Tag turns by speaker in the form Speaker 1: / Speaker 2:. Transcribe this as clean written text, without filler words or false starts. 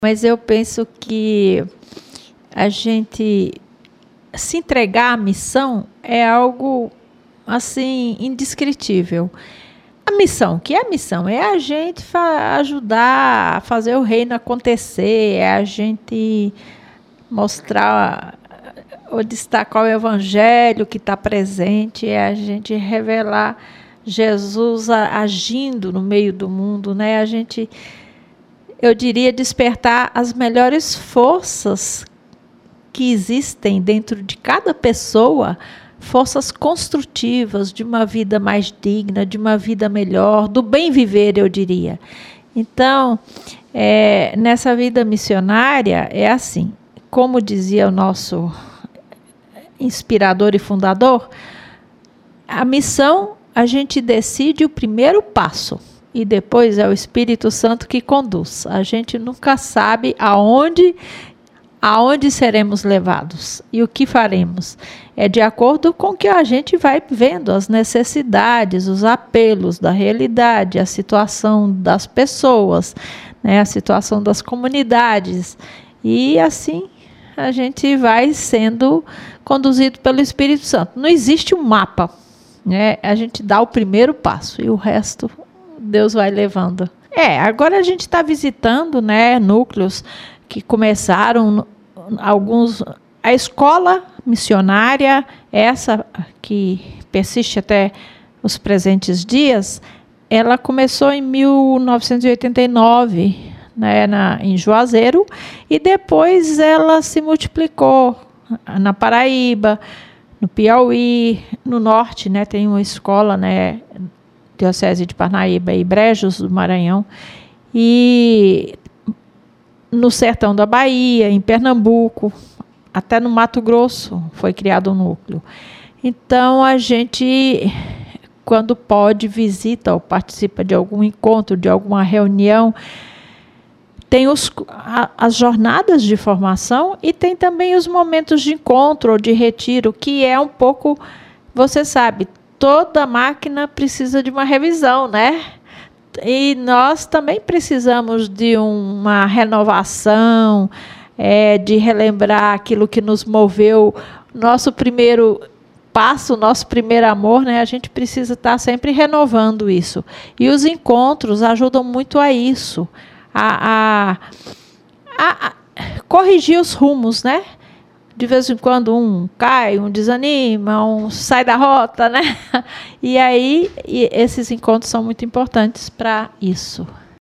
Speaker 1: Mas eu penso que a gente se entregar à missão é algo assim indescritível. A missão, que é a missão? É a gente ajudar a fazer o reino acontecer, é a gente mostrar ou destacar o evangelho que está presente, é a gente revelar Jesus agindo no meio do mundo, né? A gente, eu diria, despertar as melhores forças que existem dentro de cada pessoa, forças construtivas de uma vida mais digna, de uma vida melhor, do bem viver, eu diria. Então, nessa vida missionária, é assim, como dizia o nosso inspirador e fundador, a missão a gente decide o primeiro passo e depois é o Espírito Santo que conduz. A gente nunca sabe aonde seremos levados e o que faremos. É de acordo com o que a gente vai vendo, as necessidades, os apelos da realidade, a situação das pessoas, né, a situação das comunidades. E assim a gente vai sendo conduzido pelo Espírito Santo. Não existe um mapa, né? A gente dá o primeiro passo e o resto Deus vai levando. Agora a gente está visitando, né, núcleos que começaram alguns, a escola missionária, essa que persiste até os presentes dias, ela começou em 1989, né, em Juazeiro, e depois ela se multiplicou na Paraíba, no Piauí, no norte, né, tem uma escola, né, Diocese de Parnaíba e Brejos do Maranhão, e no sertão da Bahia, em Pernambuco, até no Mato Grosso foi criado um núcleo. Então a gente, quando pode, visita ou participa de algum encontro, de alguma reunião. Tem as jornadas de formação e tem também os momentos de encontro ou de retiro, que é um pouco, você sabe, toda máquina precisa de uma revisão, né? E nós também precisamos de uma renovação, de relembrar aquilo que nos moveu, nosso primeiro passo, nosso primeiro amor, né? A gente precisa estar sempre renovando isso. E os encontros ajudam muito a isso, a corrigir os rumos, né? De vez em quando um cai, um desanima, um sai da rota, né? E aí esses encontros são muito importantes para isso.